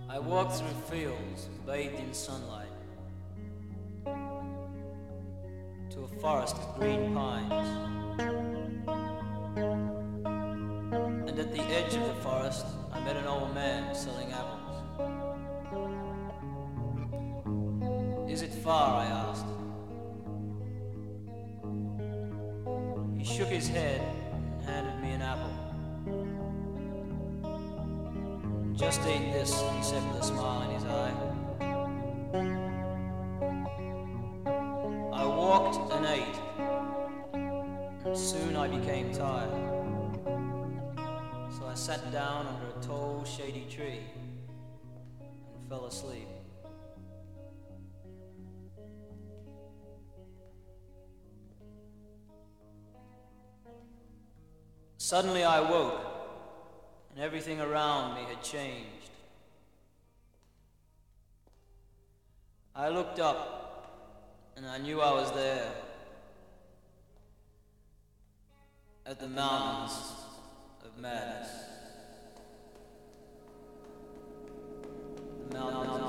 I walked through fields bathed in sunlight to a forest of green pines, and at the edge of the forest I met an old man selling apples. "Is it far?" I asked. He shook his head and handed me an apple. "Just eat this," he said with a smile in his eye. I walked and ate, and soon I became tired. So I sat down under a tall, shady tree and fell asleep. Suddenly I woke, and everything around me had changed. I looked up, and I knew I was there, at the mountains of madness. The mountains